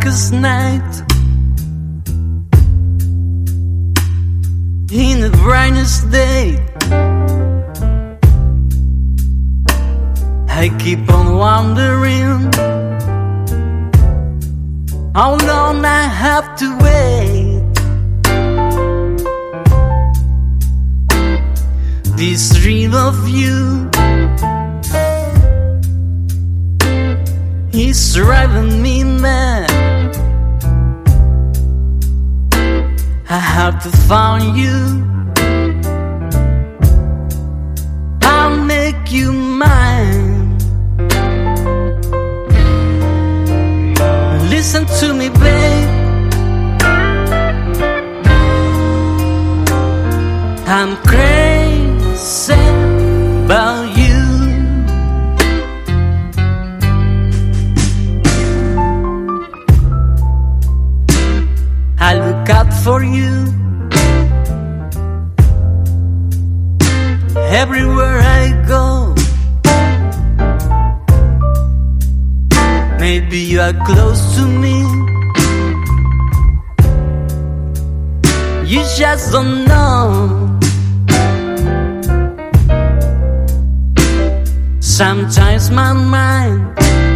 darkest night, in the brightest day, I keep on wondering how long I have to wait. This dream of you is driving me mad. I have to find you, I'll make you mine. Listen to me, babe, I'm crazy about you. I look out for you everywhere I go. Maybe you are close to me, you just don't know. Sometimes my mind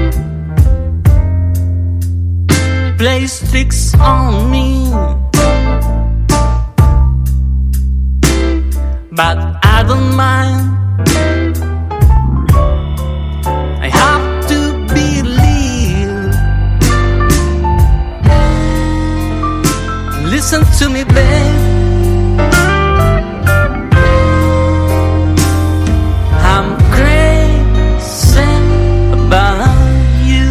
plays tricks on me, but I don't mind. I have to believe. Listen to me, babe, I'm crazy about you.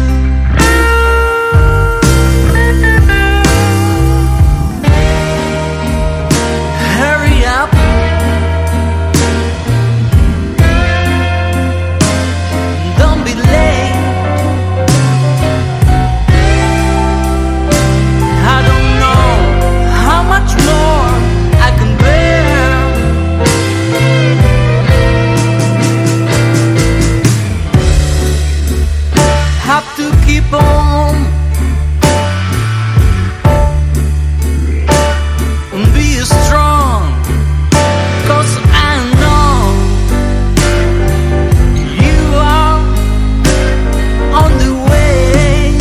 Hurry up, don't be late. I don't know how much more I can bear. Have to keep on and be strong, 'cause I know you are on the way.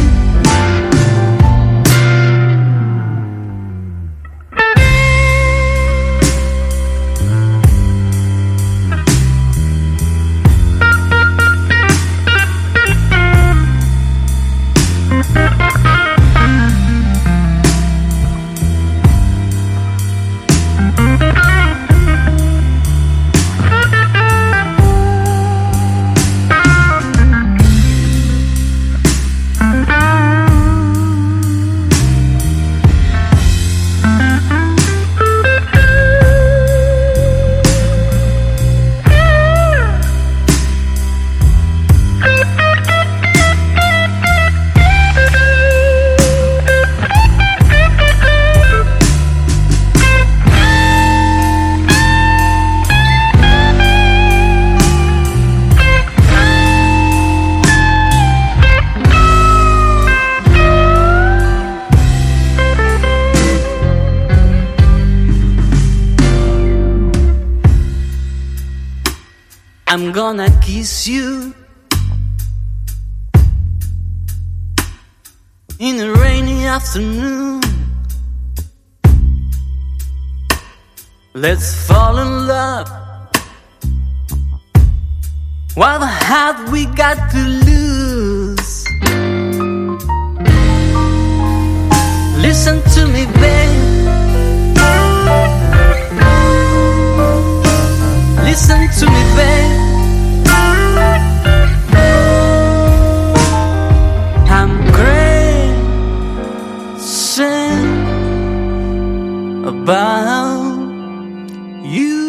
I'm gonna kiss you in a rainy afternoon. Let's fall in love. What have we got to lose? Listen to me, babe, listen to me, babe, I'm crazy about you.